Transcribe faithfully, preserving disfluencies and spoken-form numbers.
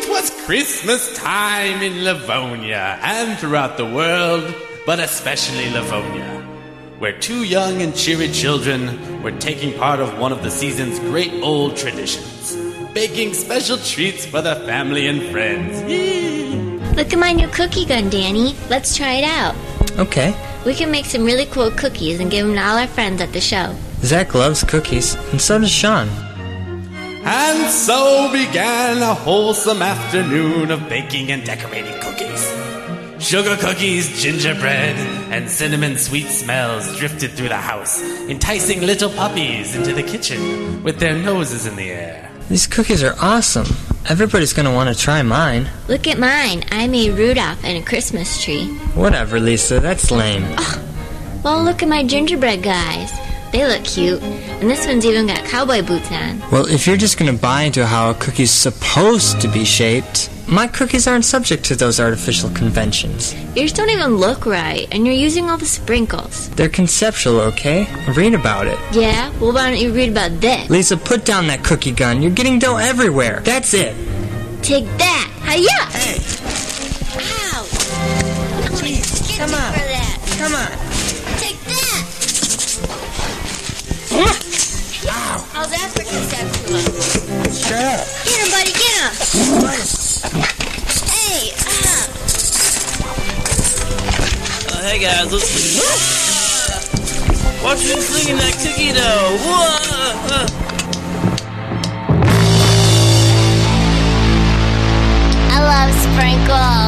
'Twas Christmas time in Livonia and throughout the world, but especially Livonia, where two young and cheery children were taking part of one of the season's great old traditions, baking special treats for their family and friends. Look at my new cookie gun, Danny. Let's try it out. Okay. We can make some really cool cookies and give them to all our friends at the show. Zach loves cookies, and so does Sean. And so began a wholesome afternoon of baking and decorating cookies. Sugar cookies, gingerbread, and cinnamon sweet smells drifted through the house, enticing little puppies into the kitchen with their noses in the air. These cookies are awesome. Everybody's gonna want to try mine. Look at mine. I made Rudolph and a Christmas tree. Whatever, Lisa. That's lame. Oh, well, look at my gingerbread guys. They look cute. And this one's even got cowboy boots on. Well, if you're just gonna buy into how a cookie's supposed to be shaped, my cookies aren't subject to those artificial conventions. Yours don't even look right, and you're using all the sprinkles. They're conceptual, okay? Read about it. Yeah? Well, why don't you read about this? Lisa, put down that cookie gun. You're getting dough everywhere. That's it. Take that. Hi-ya! Hey. Ow! Jeez, come on. For that. Come on. Take that! Ow. How's that for conceptual? Shut up. Get him, buddy, get him! Hey! Ah. Uh, hey guys, let's watch me slinging that cookie dough. Whoa. I love sprinkles.